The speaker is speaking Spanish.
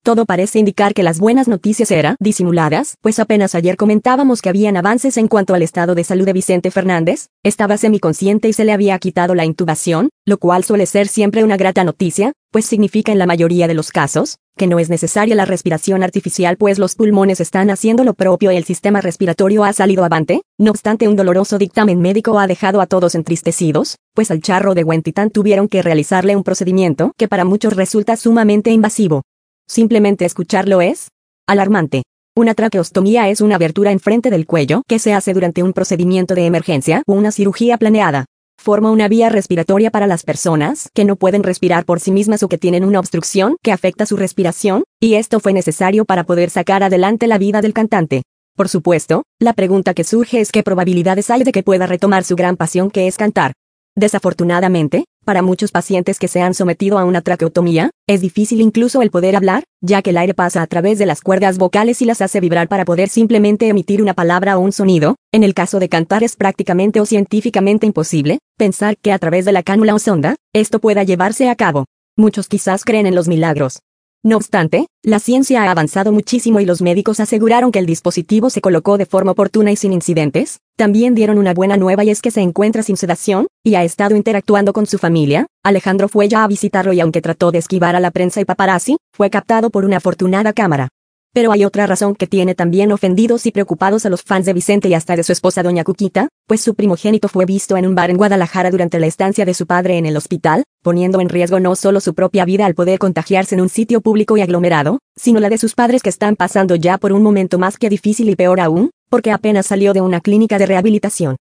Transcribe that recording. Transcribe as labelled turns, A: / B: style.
A: Todo parece indicar que las buenas noticias eran disimuladas, pues apenas ayer comentábamos que habían avances en cuanto al estado de salud de Vicente Fernández, estaba semiconsciente y se le había quitado la intubación, lo cual suele ser siempre una grata noticia, pues significa en la mayoría de los casos, que no es necesaria la respiración artificial pues los pulmones están haciendo lo propio y el sistema respiratorio ha salido avante. No obstante, un doloroso dictamen médico ha dejado a todos entristecidos, pues al charro de Huentitán tuvieron que realizarle un procedimiento que para muchos resulta sumamente invasivo. Simplemente escucharlo es alarmante. Una traqueostomía es una abertura enfrente del cuello que se hace durante un procedimiento de emergencia o una cirugía planeada. Forma una vía respiratoria para las personas que no pueden respirar por sí mismas o que tienen una obstrucción que afecta su respiración, y esto fue necesario para poder sacar adelante la vida del cantante. Por supuesto, la pregunta que surge es qué probabilidades hay de que pueda retomar su gran pasión que es cantar. Desafortunadamente, para muchos pacientes que se han sometido a una traqueotomía, es difícil incluso el poder hablar, ya que el aire pasa a través de las cuerdas vocales y las hace vibrar para poder simplemente emitir una palabra o un sonido. En el caso de cantar es prácticamente o científicamente imposible pensar que a través de la cánula o sonda, esto pueda llevarse a cabo. Muchos quizás creen en los milagros. No obstante, la ciencia ha avanzado muchísimo y los médicos aseguraron que el dispositivo se colocó de forma oportuna y sin incidentes. También dieron una buena nueva y es que se encuentra sin sedación, y ha estado interactuando con su familia. Alejandro fue ya a visitarlo y aunque trató de esquivar a la prensa y paparazzi, fue captado por una afortunada cámara. Pero hay otra razón que tiene también ofendidos y preocupados a los fans de Vicente y hasta de su esposa doña Cuquita, pues su primogénito fue visto en un bar en Guadalajara durante la estancia de su padre en el hospital, poniendo en riesgo no solo su propia vida al poder contagiarse en un sitio público y aglomerado, sino la de sus padres que están pasando ya por un momento más que difícil y peor aún, porque apenas salió de una clínica de rehabilitación.